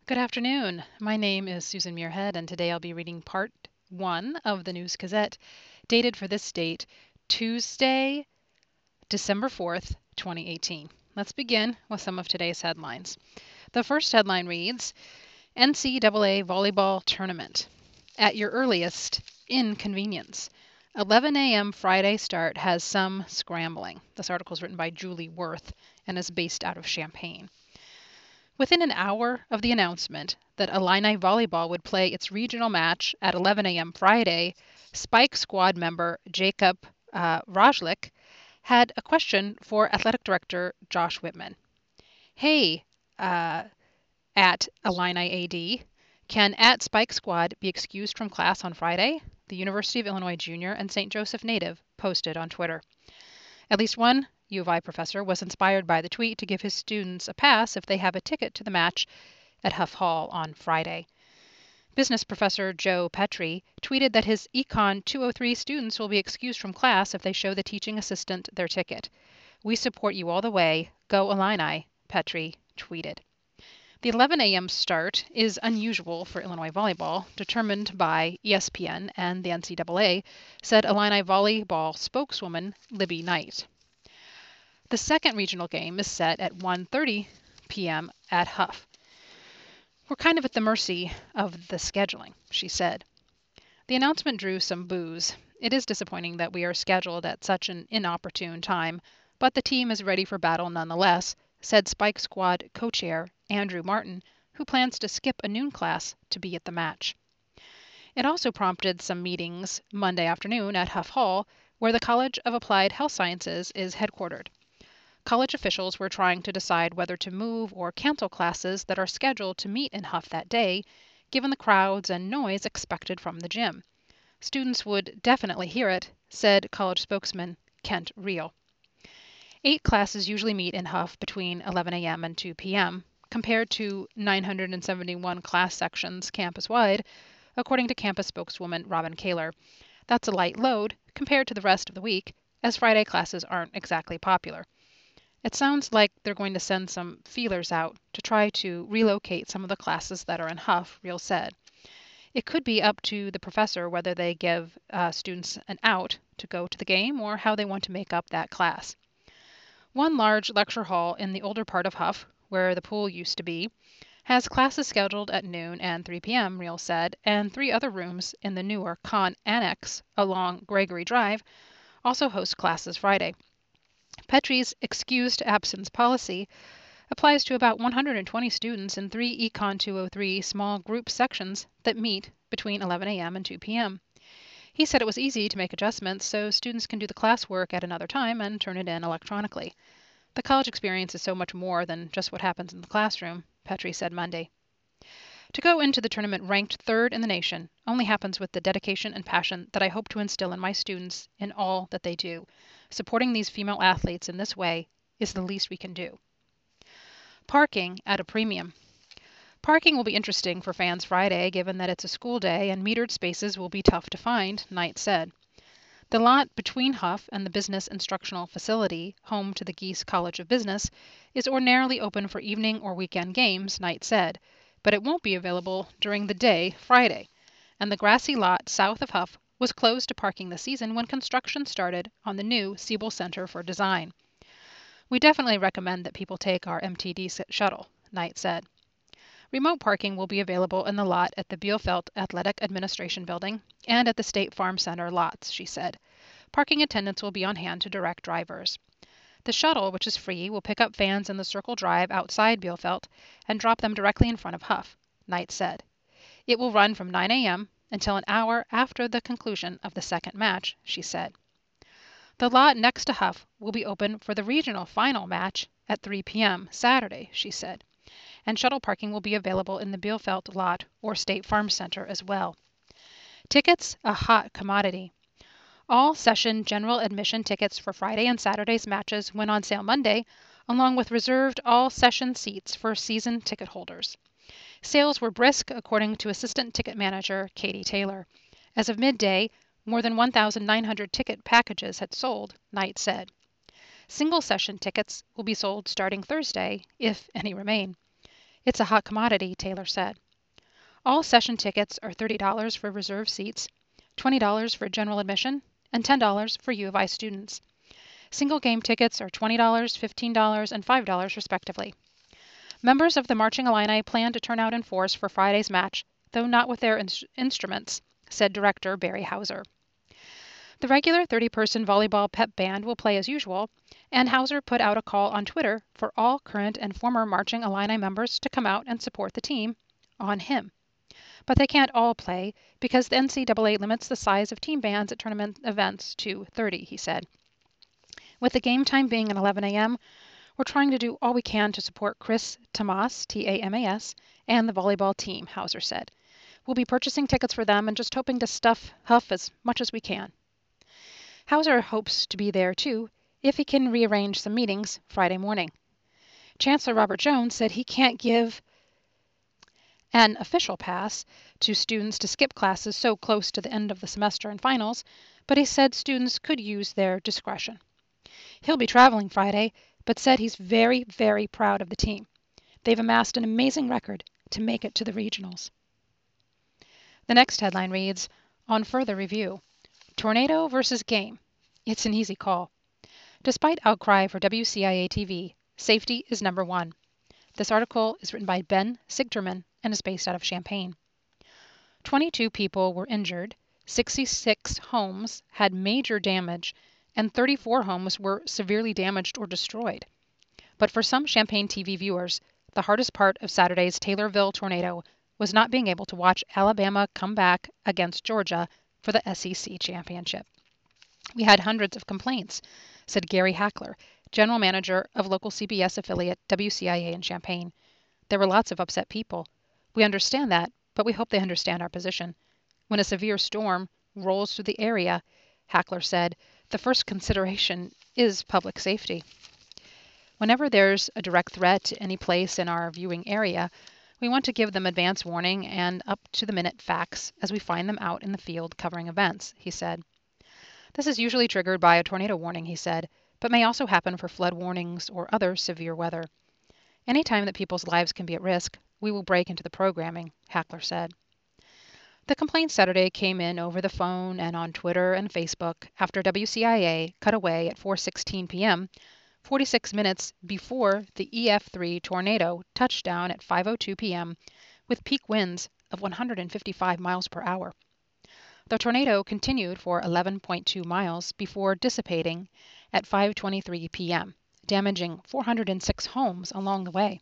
Good afternoon. My name is Susan Muirhead, and today I'll be reading part 1 of the News Gazette, dated for this date, Tuesday, December 4th, 2018. Let's begin with some of today's headlines. The first headline reads, NCAA Volleyball Tournament. At your earliest inconvenience. 11 a.m. Friday start has some scrambling. This article is written by Julie Worth and is based out of Champaign. Within an hour of the announcement that Illini Volleyball would play its regional match at 11 a.m. Friday, Spike Squad member Jacob Rajlik had a question for Athletic Director Josh Whitman. Hey, at Illini AD, can at Spike Squad be excused from class on Friday? The University of Illinois junior and St. Joseph native posted on Twitter. At least one U of I professor was inspired by the tweet to give his students a pass if they have a ticket to the match at Huff Hall on Friday. Business professor Joe Petrie tweeted that his Econ 203 students will be excused from class if they show the teaching assistant their ticket. We support you all the way. Go Illini, Petrie tweeted. The 11 a.m. start is unusual for Illinois volleyball, determined by ESPN and the NCAA, said Illini volleyball spokeswoman Libby Knight. The second regional game is set at 1:30 p.m. at Huff. We're kind of at the mercy of the scheduling, she said. The announcement drew some boos. It is disappointing that we are scheduled at such an inopportune time, but the team is ready for battle nonetheless, said Spike Squad co-chair Andrew Martin, who plans to skip a noon class to be at the match. It also prompted some meetings Monday afternoon at Huff Hall, where the College of Applied Health Sciences is headquartered. College officials were trying to decide whether to move or cancel classes that are scheduled to meet in Huff that day, given the crowds and noise expected from the gym. Students would definitely hear it, said college spokesman Kent Reel. 8 classes usually meet in Huff between 11 a.m. and 2 p.m., compared to 971 class sections campus-wide, according to campus spokeswoman Robin Kaler. That's a light load compared to the rest of the week, as Friday classes aren't exactly popular. It sounds like they're going to send some feelers out to try to relocate some of the classes that are in Huff, Reel said. It could be up to the professor whether they give students an out to go to the game or how they want to make up that class. One large lecture hall in the older part of Huff, where the pool used to be, has classes scheduled at noon and 3 p.m., Reel said, and 3 other rooms in the newer Con Annex along Gregory Drive also host classes Friday. Petrie's excused absence policy applies to about 120 students in 3 Econ 203 small group sections that meet between 11 a.m. and 2 p.m. He said it was easy to make adjustments so students can do the classwork at another time and turn it in electronically. The college experience is so much more than just what happens in the classroom, Petrie said Monday. To go into the tournament ranked 3rd in the nation only happens with the dedication and passion that I hope to instill in my students in all that they do. Supporting these female athletes in this way is the least we can do. Parking at a premium. Parking will be interesting for fans Friday, given that it's a school day and metered spaces will be tough to find, Knight said. The lot between Huff and the business instructional facility, home to the Geese College of Business, is ordinarily open for evening or weekend games, Knight said, but it won't be available during the day Friday, and the grassy lot south of Huff was closed to parking this season when construction started on the new Siebel Center for Design. We definitely recommend that people take our MTD shuttle, Knight said. Remote parking will be available in the lot at the Bielefeld Athletic Administration Building and at the State Farm Center lots, she said. Parking attendants will be on hand to direct drivers. The shuttle, which is free, will pick up fans in the Circle Drive outside Bielefeld and drop them directly in front of Huff, Knight said. It will run from 9 a.m. until an hour after the conclusion of the second match, she said. The lot next to Huff will be open for the regional final match at 3 p.m. Saturday, she said, and shuttle parking will be available in the Bielefeld lot or State Farm Center as well. Tickets, a hot commodity. All session general admission tickets for Friday and Saturday's matches went on sale Monday, along with reserved all-session seats for season ticket holders. Sales were brisk, according to assistant ticket manager Katie Taylor. As of midday, more than 1,900 ticket packages had sold, Knight said. Single-session tickets will be sold starting Thursday, if any remain. It's a hot commodity, Taylor said. All session tickets are $30 for reserved seats, $20 for general admission, and $10 for U of I students. Single game tickets are $20, $15, and $5 respectively. Members of the Marching Illini plan to turn out in force for Friday's match, though not with their instruments, said Director Barry Hauser. The regular 30-person volleyball pep band will play as usual, and Hauser put out a call on Twitter for all current and former Marching Illini members to come out and support the team on him. But they can't all play because the NCAA limits the size of team bands at tournament events to 30, he said. With the game time being at 11 a.m., we're trying to do all we can to support Chris Tamas, T-A-M-A-S, and the volleyball team, Hauser said. We'll be purchasing tickets for them and just hoping to huff as much as we can. Hauser hopes to be there, too, if he can rearrange some meetings Friday morning. Chancellor Robert Jones said he can't give an official pass to students to skip classes so close to the end of the semester and finals, but he said students could use their discretion. He'll be traveling Friday, but said he's very, very proud of the team. They've amassed an amazing record to make it to the regionals. The next headline reads, on further review, Tornado versus Game. It's an easy call. Despite outcry for WCIA-TV, safety is number one. This article is written by Ben Sigterman and is based out of Champaign. 22 people were injured, 66 homes had major damage, and 34 homes were severely damaged or destroyed. But for some Champaign TV viewers, the hardest part of Saturday's Taylorville tornado was not being able to watch Alabama come back against Georgia for the SEC championship. We had hundreds of complaints, said Gary Hackler, general manager of local CBS affiliate WCIA in Champaign. There were lots of upset people. We understand that, but we hope they understand our position. When a severe storm rolls through the area, Hackler said, the first consideration is public safety. Whenever there's a direct threat to any place in our viewing area, we want to give them advance warning and up-to-the-minute facts as we find them out in the field covering events, he said. This is usually triggered by a tornado warning, he said, but may also happen for flood warnings or other severe weather. Any time that people's lives can be at risk, we will break into the programming, Hackler said. The complaint Saturday came in over the phone and on Twitter and Facebook after WCIA cut away at 4:16 p.m., 46 minutes before the EF3 tornado touched down at 5:02 p.m. with peak winds of 155 miles per hour. The tornado continued for 11.2 miles before dissipating at 5:23 p.m., damaging 406 homes along the way.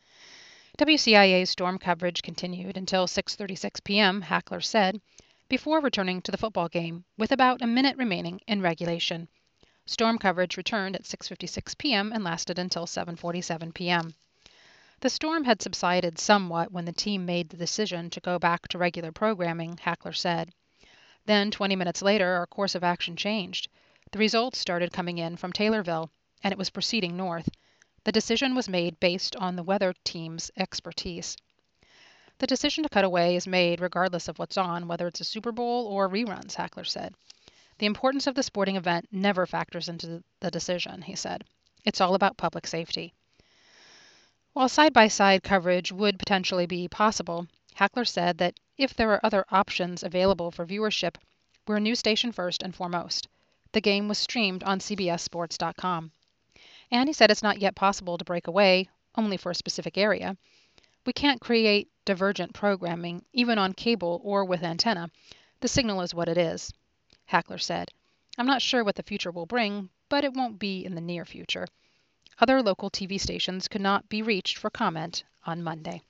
WCIA's storm coverage continued until 6:36 p.m., Hackler said, before returning to the football game with about a minute remaining in regulation. Storm coverage returned at 6:56 p.m. and lasted until 7:47 p.m. The storm had subsided somewhat when the team made the decision to go back to regular programming, Hackler said. Then, 20 minutes later, our course of action changed. The results started coming in from Taylorville, and it was proceeding north. The decision was made based on the weather team's expertise. The decision to cut away is made regardless of what's on, whether it's a Super Bowl or reruns, Hackler said. The importance of the sporting event never factors into the decision, he said. It's all about public safety. While side-by-side coverage would potentially be possible, Hackler said that if there are other options available for viewership, we're a news station first and foremost. The game was streamed on CBSSports.com. And he said it's not yet possible to break away, only for a specific area. We can't create divergent programming, even on cable or with antenna. The signal is what it is, Hackler said. I'm not sure what the future will bring, but it won't be in the near future. Other local TV stations could not be reached for comment on Monday.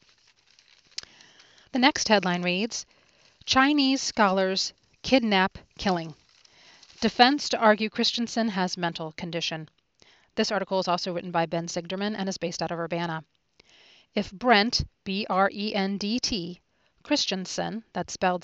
The next headline reads, Chinese scholars kidnap killing. Defense to argue Christensen has mental condition. This article is also written by Ben Sigterman and is based out of Urbana. If Brent, B-R-E-N-D-T, Christensen, that's spelled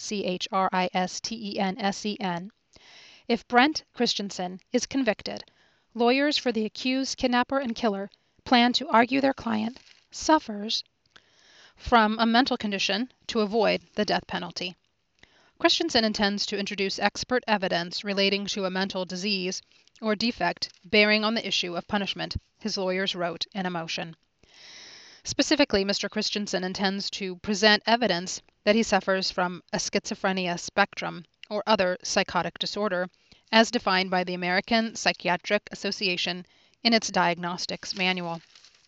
C-H-R-I-S-T-E-N-S-E-N, if Brent Christensen is convicted, lawyers for the accused kidnapper and killer plan to argue their client suffers from a mental condition to avoid the death penalty. Christensen intends to introduce expert evidence relating to a mental disease or defect bearing on the issue of punishment, his lawyers wrote in a motion. Specifically, Mr. Christensen intends to present evidence that he suffers from a schizophrenia spectrum or other psychotic disorder, as defined by the American Psychiatric Association in its diagnostics manual.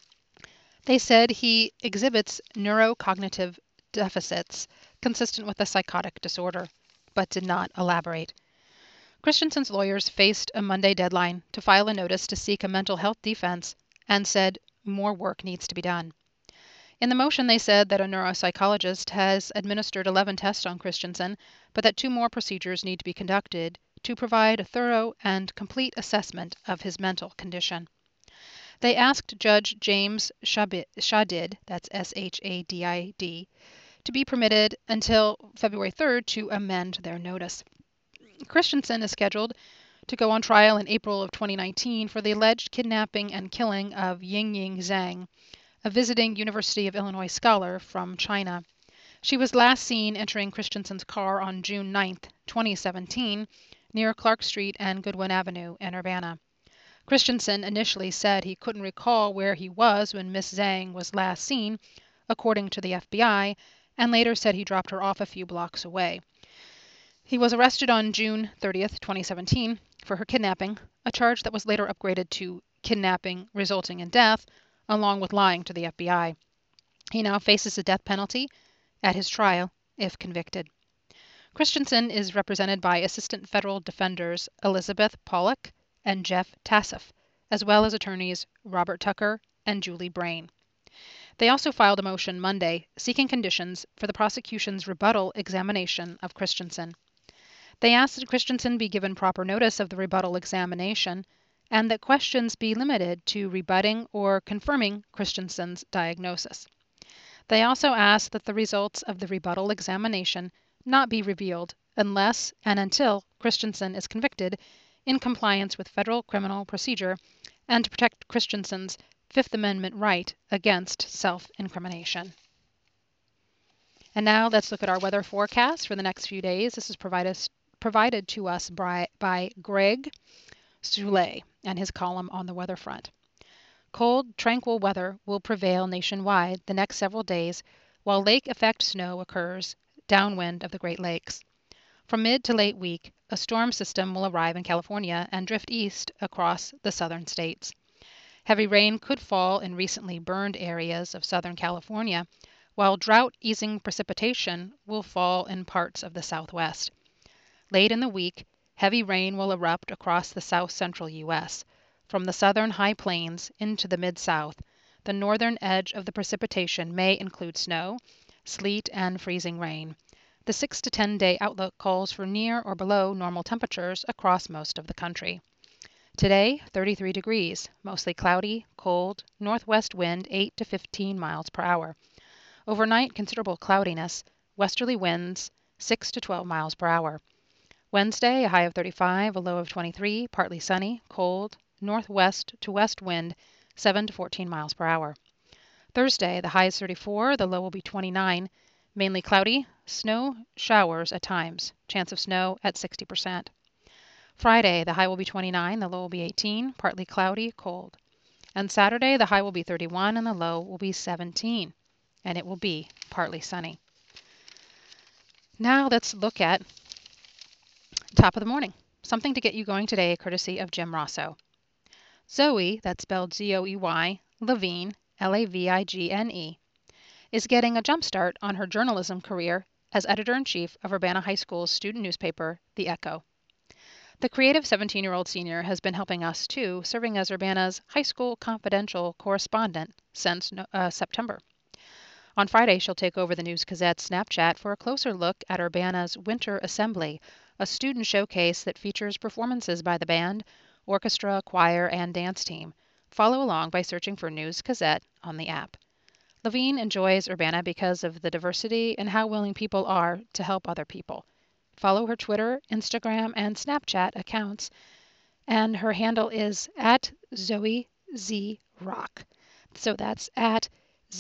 They said he exhibits neurocognitive deficits consistent with a psychotic disorder, but did not elaborate. Christensen's lawyers faced a Monday deadline to file a notice to seek a mental health defense and said more work needs to be done. In the motion, they said that a neuropsychologist has administered 11 tests on Christensen, but that 2 more procedures need to be conducted to provide a thorough and complete assessment of his mental condition. They asked Judge James Shadid, that's Shadid, to be permitted until February 3rd to amend their notice. Christensen is scheduled to go on trial in April of 2019 for the alleged kidnapping and killing of Yingying Zhang, a visiting University of Illinois scholar from China. She was last seen entering Christensen's car on June 9, 2017, near Clark Street and Goodwin Avenue in Urbana. Christensen initially said he couldn't recall where he was when Miss Zhang was last seen, according to the FBI, and later said he dropped her off a few blocks away. He was arrested on June 30, 2017, for her kidnapping, a charge that was later upgraded to kidnapping resulting in death, along with lying to the FBI. He now faces a death penalty at his trial if convicted. Christensen is represented by Assistant Federal Defenders Elizabeth Pollock and Jeff Tassif, as well as attorneys Robert Tucker and Julie Brain. They also filed a motion Monday seeking conditions for the prosecution's rebuttal examination of Christensen. They asked that Christensen be given proper notice of the rebuttal examination and that questions be limited to rebutting or confirming Christensen's diagnosis. They also asked that the results of the rebuttal examination not be revealed unless and until Christensen is convicted in compliance with federal criminal procedure and to protect Christensen's Fifth Amendment right against self-incrimination. And now let's look at our weather forecast for the next few days. This is provided to us by Greg Soule and his column on the weather front. Cold, tranquil weather will prevail nationwide the next several days, while lake effect snow occurs downwind of the Great Lakes. From mid to late week, a storm system will arrive in California and drift east across the southern states. Heavy rain could fall in recently burned areas of Southern California, while drought-easing precipitation will fall in parts of the Southwest. Late in the week, heavy rain will erupt across the south-central U.S. From the southern high plains into the mid-south, the northern edge of the precipitation may include snow, sleet, and freezing rain. The 6 to 10-day outlook calls for near or below normal temperatures across most of the country. Today, 33 degrees, mostly cloudy, cold, northwest wind 8 to 15 miles per hour. Overnight, considerable cloudiness, westerly winds 6 to 12 miles per hour. Wednesday, a high of 35, a low of 23, partly sunny, cold, northwest to west wind 7 to 14 miles per hour. Thursday, the high is 34, the low will be 29, mainly cloudy, snow showers at times, chance of snow at 60%. Friday, the high will be 29, the low will be 18, partly cloudy, cold. And Saturday, the high will be 31 and the low will be 17, and it will be partly sunny. Now let's look at top of the morning, something to get you going today, courtesy of Jim Rosso. Zoe, that's spelled Z-O-E-Y, Lavine, L-A-V-I-G-N-E, is getting a jump start on her journalism career as editor-in-chief of Urbana High School's student newspaper, The Echo. The creative 17-year-old senior has been helping us too, serving as Urbana's high school confidential correspondent since September. On Friday, she'll take over the News Gazette Snapchat for a closer look at Urbana's Winter Assembly, a student showcase that features performances by the band, orchestra, choir, and dance team. Follow along by searching for News Gazette on the app. Lavine enjoys Urbana because of the diversity and how willing people are to help other people. Follow her Twitter, Instagram, and Snapchat accounts, and her handle is at ZoeZrock. So that's at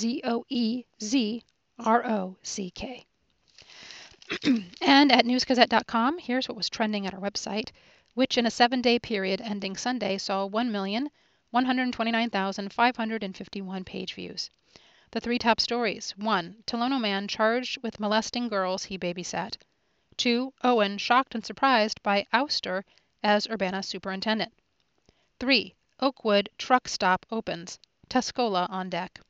ZoeZrock. And at newsgazette.com, here's what was trending at our website, which in a 7-day period ending Sunday saw 1,129,551 page views. The three top stories: 1. Tolono man charged with molesting girls he babysat. 2. Owen shocked and surprised by ouster as Urbana superintendent. 3. Oakwood truck stop opens. Tuscola on deck.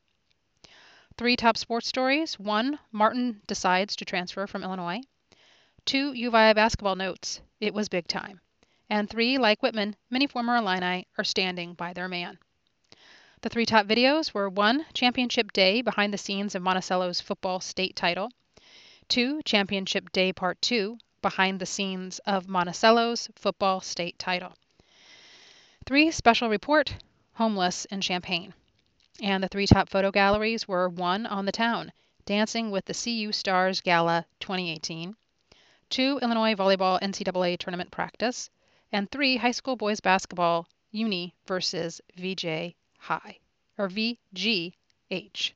3 top sports stories: 1. Martin decides to transfer from Illinois. 2. UVI basketball notes. It was big time. And 3. Like Whitman, many former Illini are standing by their man. The 3 top videos were: 1. Championship Day behind the scenes of Monticello's football state title. 2. Championship Day Part 2 behind the scenes of Monticello's football state title. 3. Special report, homeless in Champaign. And the 3 top photo galleries were: 1. On the Town, Dancing with the CU Stars Gala 2018. 2. Illinois Volleyball NCAA Tournament Practice. And 3. High school boys basketball, Uni versus VJ High, or VGH.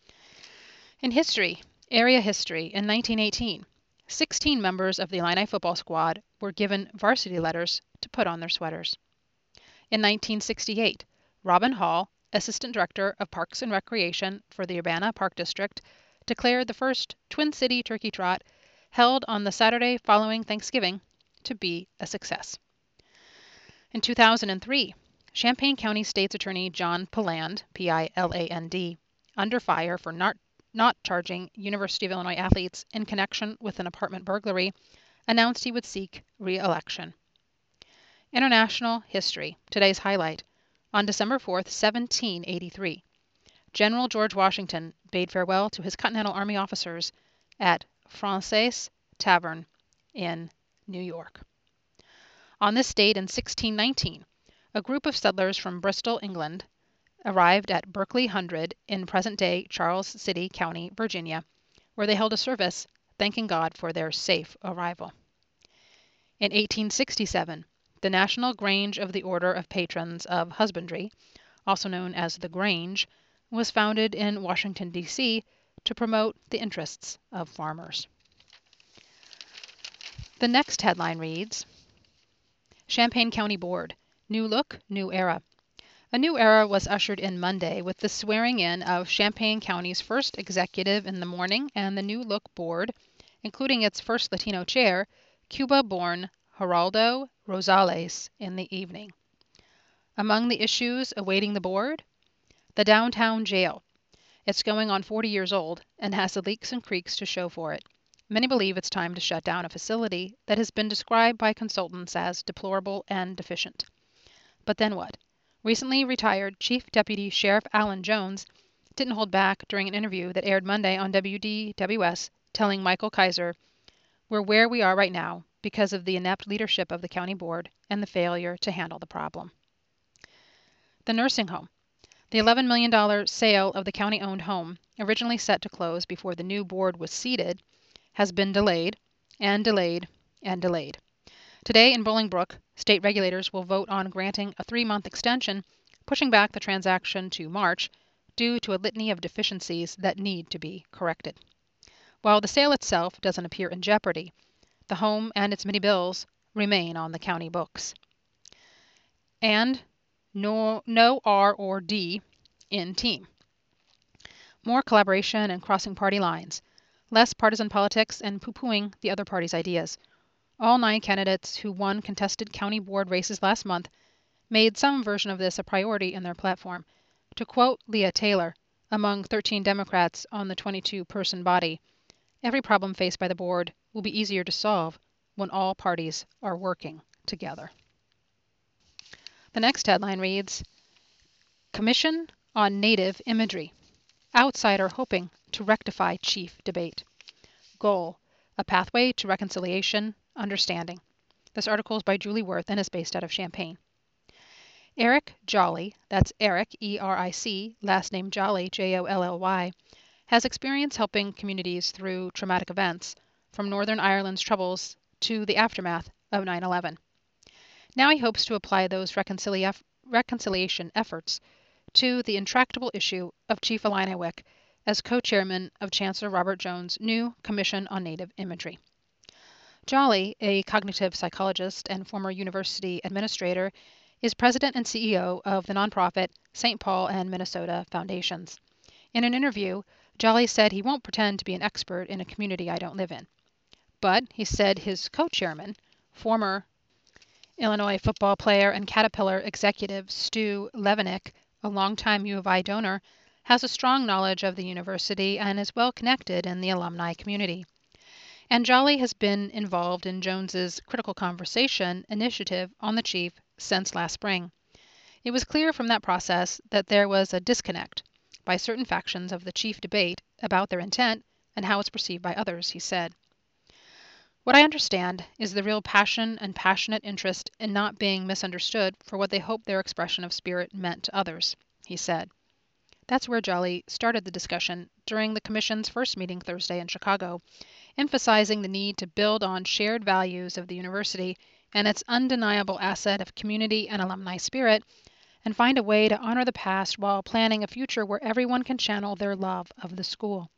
In history, area history, in 1918, 16 members of the Illini football squad were given varsity letters to put on their sweaters. In 1968, Robin Hall, Assistant Director of Parks and Recreation for the Urbana Park District, declared the first Twin City Turkey Trot, held on the Saturday following Thanksgiving, to be a success. In 2003, Champaign County State's Attorney John Pilland, P-I-L-A-N-D, under fire for not charging University of Illinois athletes in connection with an apartment burglary, announced he would seek re-election. International history, today's highlight. On December 4th, 1783, General George Washington bade farewell to his Continental Army officers at Frances Tavern in New York. On this date in 1619, a group of settlers from Bristol, England, arrived at Berkeley Hundred in present-day Charles City County, Virginia, where they held a service thanking God for their safe arrival. In 1867, the National Grange of the Order of Patrons of Husbandry, also known as the Grange, was founded in Washington, D.C. to promote the interests of farmers. The next headline reads, Champaign County Board, New Look, New Era. A new era was ushered in Monday with the swearing in of Champaign County's first executive in the morning and the New Look Board, including its first Latino chair, Cuba-born Geraldo Rosales, in the evening. Among the issues awaiting the board, the downtown jail. It's going on 40 years old and has the leaks and creaks to show for it. Many believe it's time to shut down a facility that has been described by consultants as deplorable and deficient. But then what? Recently retired Chief Deputy Sheriff Alan Jones didn't hold back during an interview that aired Monday on WDWS, telling Michael Kaiser, "We're where we are right now because of the inept leadership of the county board and the failure to handle the problem." The nursing home. The $11 million sale of the county-owned home, originally set to close before the new board was seated, has been delayed and delayed and delayed. Today in Bolingbrook, state regulators will vote on granting a 3-month extension, pushing back the transaction to March due to a litany of deficiencies that need to be corrected. While the sale itself doesn't appear in jeopardy, the home and its many bills remain on the county books. And no R or D in team. More collaboration and crossing party lines. Less partisan politics and poo-pooing the other party's ideas. All 9 candidates who won contested county board races last month made some version of this a priority in their platform. To quote Leah Taylor, among 13 Democrats on the 22-person body, every problem faced by the board will be easier to solve when all parties are working together. The next headline reads, Commission on Native Imagery. Outsider hoping to rectify chief debate. Goal, a pathway to reconciliation, understanding. This article is by Julie Worth and is based out of Champaign. Eric Jolly, that's Eric, E-R-I-C, last name Jolly, J-O-L-L-Y, has experience helping communities through traumatic events, from Northern Ireland's troubles to the aftermath of 9/11. Now he hopes to apply those reconciliation efforts to the intractable issue of Chief Illini Wick as co-chairman of Chancellor Robert Jones' new Commission on Native Imagery. Jolly, a cognitive psychologist and former university administrator, is president and CEO of the nonprofit St. Paul and Minnesota Foundations. In an interview, Jolly said he won't pretend to be an expert in a community I don't live in. But he said his co-chairman, former Illinois football player and Caterpillar executive Stu Levenick, a longtime U of I donor, has a strong knowledge of the university and is well connected in the alumni community. And Jolly has been involved in Jones's Critical Conversation initiative on the chief since last spring. It was clear from that process that there was a disconnect by certain factions of the chief debate about their intent and how it's perceived by others, he said. What I understand is the real passion and passionate interest in not being misunderstood for what they hope their expression of spirit meant to others, he said. That's where Jolly started the discussion during the Commission's first meeting Thursday in Chicago, emphasizing the need to build on shared values of the university and its undeniable asset of community and alumni spirit, and find a way to honor the past while planning a future where everyone can channel their love of the school.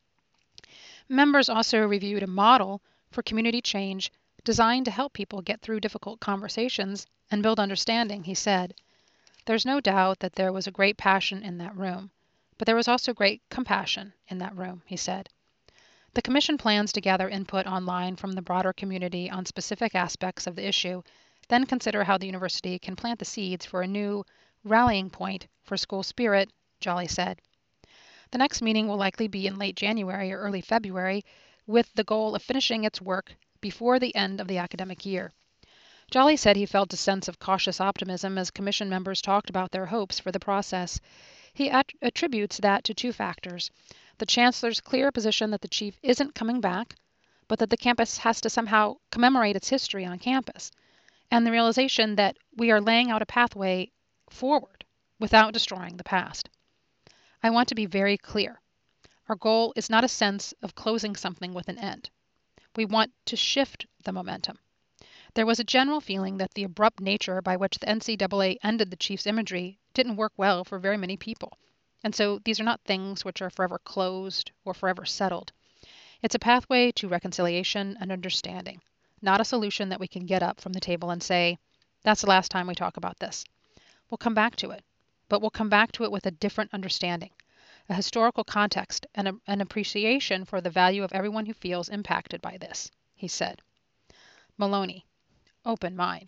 Members also reviewed a model for community change designed to help people get through difficult conversations and build understanding, he said. There's no doubt that there was a great passion in that room, but there was also great compassion in that room, he said. The Commission plans to gather input online from the broader community on specific aspects of the issue, then consider how the university can plant the seeds for a new rallying point for school spirit, Jolly said. The next meeting will likely be in late January or early February, with the goal of finishing its work before the end of the academic year. Jolly said he felt a sense of cautious optimism as Commission members talked about their hopes for the process. He attributes that to two factors: the Chancellor's clear position that the chief isn't coming back, but that the campus has to somehow commemorate its history on campus, and the realization that we are laying out a pathway forward without destroying the past. I want to be very clear. Our goal is not a sense of closing something with an end. We want to shift the momentum. There was a general feeling that the abrupt nature by which the NCAA ended the chief's imagery didn't work well for very many people. And so these are not things which are forever closed or forever settled. It's a pathway to reconciliation and understanding, not a solution that we can get up from the table and say, that's the last time we talk about this. We'll come back to it, but we'll come back to it with a different understanding, a historical context, and an appreciation for the value of everyone who feels impacted by this, he said. Maloney, open mind.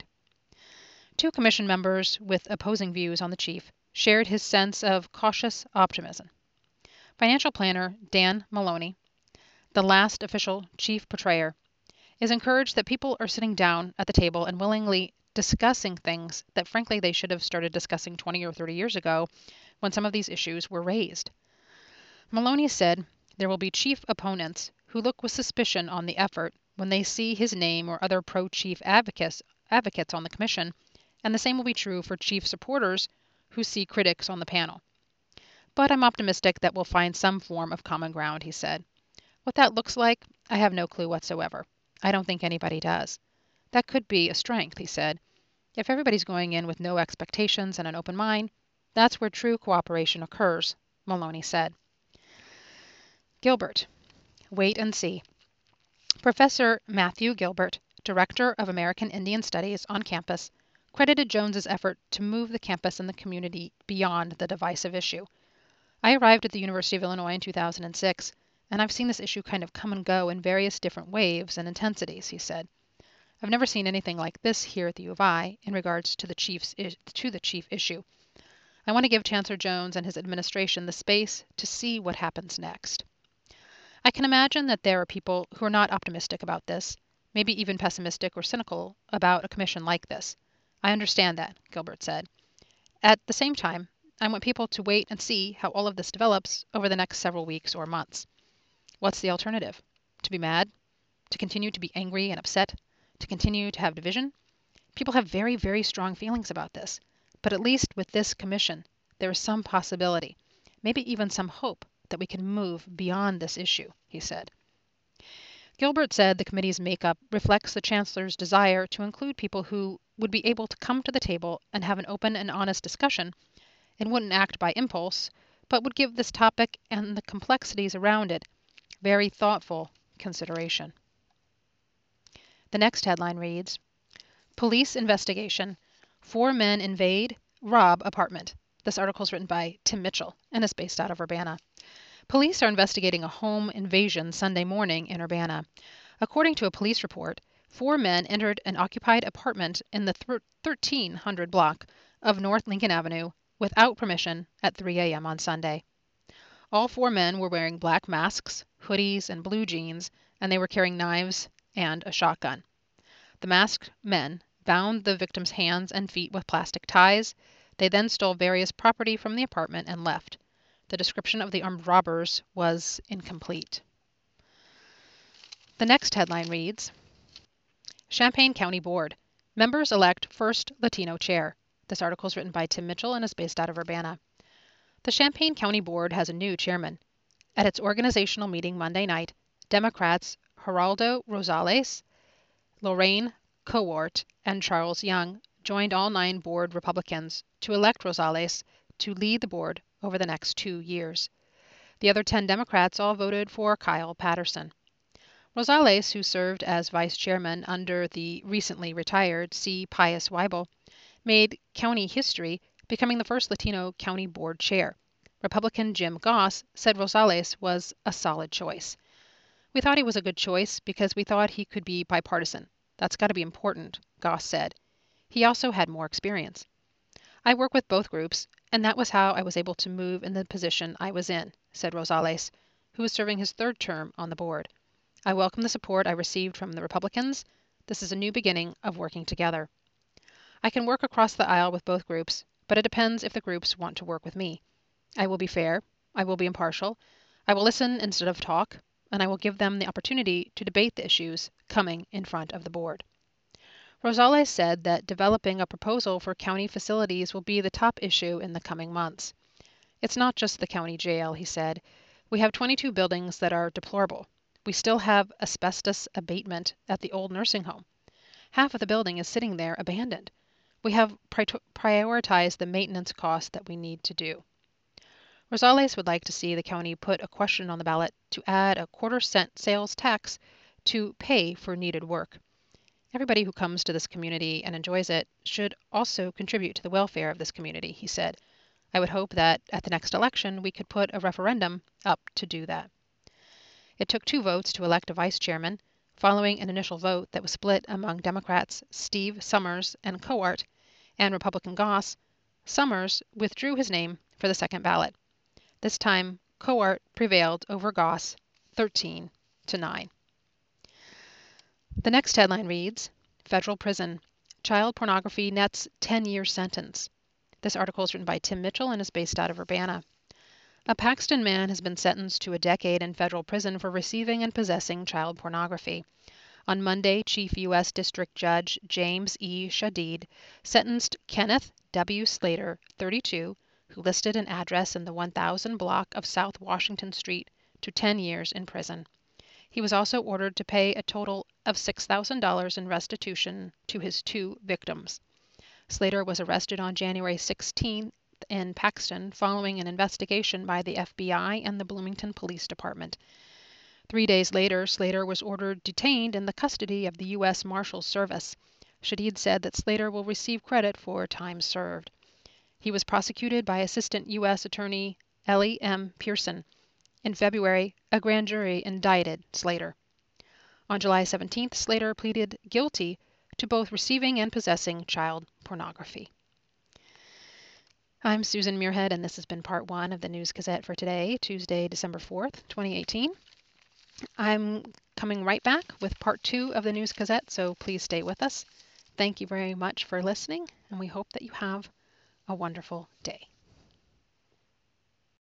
Two Commission members with opposing views on the chief shared his sense of cautious optimism. Financial planner Dan Maloney, the last official chief portrayer, is encouraged that people are sitting down at the table and willingly discussing things that frankly they should have started discussing 20 or 30 years ago when some of these issues were raised. Maloney said there will be chief opponents who look with suspicion on the effort when they see his name or other pro-chief advocates on the Commission, and the same will be true for chief supporters who see critics on the panel. But I'm optimistic that we'll find some form of common ground, he said. What that looks like, I have no clue whatsoever. I don't think anybody does. That could be a strength, he said. If everybody's going in with no expectations and an open mind, that's where true cooperation occurs, Maloney said. Gilbert, wait and see. Professor Matthew Gilbert, Director of American Indian Studies on campus, credited Jones's effort to move the campus and the community beyond the divisive issue. I arrived at the University of Illinois in 2006, and I've seen this issue kind of come and go in various different waves and intensities, he said. I've never seen anything like this here at the U of I in regards to the chief issue. I want to give Chancellor Jones and his administration the space to see what happens next. I can imagine that there are people who are not optimistic about this, maybe even pessimistic or cynical about a commission like this. I understand that, Gilbert said. At the same time, I want people to wait and see how all of this develops over the next several weeks or months. What's the alternative? To be mad? To continue to be angry and upset? To continue to have division? People have very, very strong feelings about this. But at least with this commission, there is some possibility, maybe even some hope, that we can move beyond this issue, he said. Gilbert said the committee's makeup reflects the Chancellor's desire to include people who would be able to come to the table and have an open and honest discussion and wouldn't act by impulse, but would give this topic and the complexities around it very thoughtful consideration. The next headline reads, Police Investigation. 4 men invade, rob apartment. This article is written by Tim Mitchell and is based out of Urbana. Police are investigating a home invasion Sunday morning in Urbana. According to a police report, 4 men entered an occupied apartment in the 1300 block of North Lincoln Avenue without permission at 3 a.m. on Sunday. All 4 men were wearing black masks, hoodies, and blue jeans, and they were carrying knives and a shotgun. The masked men bound the victim's hands and feet with plastic ties. They then stole various property from the apartment and left. The description of the armed robbers was incomplete. The next headline reads, Champaign County Board. Members elect first Latino chair. This article is written by Tim Mitchell and is based out of Urbana. The Champaign County Board has a new chairman. At its organizational meeting Monday night, Democrats Geraldo Rosales, Lorraine Cowart, and Charles Young joined all 9 board Republicans to elect Rosales to lead the board over the next 2 years. The other 10 Democrats all voted for Kyle Patterson. Rosales, who served as vice chairman under the recently retired C. Pius Weibel, made county history, becoming the first Latino county board chair. Republican Jim Goss said Rosales was a solid choice. We thought he was a good choice because we thought he could be bipartisan. That's got to be important, Goss said. He also had more experience. I work with both groups, and that was how I was able to move in the position I was in, said Rosales, who was serving his 3rd term on the board. I welcome the support I received from the Republicans. This is a new beginning of working together. I can work across the aisle with both groups, but it depends if the groups want to work with me. I will be fair. I will be impartial. I will listen instead of talk, and I will give them the opportunity to debate the issues coming in front of the board. Rosales said that developing a proposal for county facilities will be the top issue in the coming months. It's not just the county jail, he said. We have 22 buildings that are deplorable. We still have asbestos abatement at the old nursing home. Half of the building is sitting there abandoned. We have prioritized the maintenance costs that we need to do. Rosales would like to see the county put a question on the ballot to add a 1/4-cent sales tax to pay for needed work. Everybody who comes to this community and enjoys it should also contribute to the welfare of this community, he said. I would hope that at the next election we could put a referendum up to do that. It took 2 votes to elect a vice chairman, following an initial vote that was split among Democrats Steve Summers and Cowart and Republican Goss. Summers withdrew his name for the second ballot. This time, Cowart prevailed over Goss 13-9. The next headline reads, Federal Prison. Child Pornography Nets 10-year Sentence. This article is written by Tim Mitchell and is based out of Urbana. A Paxton man has been sentenced to a decade in federal prison for receiving and possessing child pornography. On Monday, Chief U.S. District Judge James E. Shadid sentenced Kenneth W. Slater, 32, who listed an address in the 1000 block of South Washington Street, to 10 years in prison. He was also ordered to pay a total of $6,000 in restitution to his 2 victims. Slater was arrested on January 16 in Paxton following an investigation by the FBI and the Bloomington Police Department. 3 days later, Slater was ordered detained in the custody of the U.S. Marshals Service. Shadid said that Slater will receive credit for time served. He was prosecuted by Assistant U.S. Attorney Ellie M. Pearson. In February, a grand jury indicted Slater. On July 17th, Slater pleaded guilty to both receiving and possessing child pornography. I'm Susan Muirhead, and this has been part 1 of the News Gazette for today, Tuesday, December 4th, 2018. I'm coming right back with part 2 of the News Gazette, so please stay with us. Thank you very much for listening, and we hope that you have a wonderful day.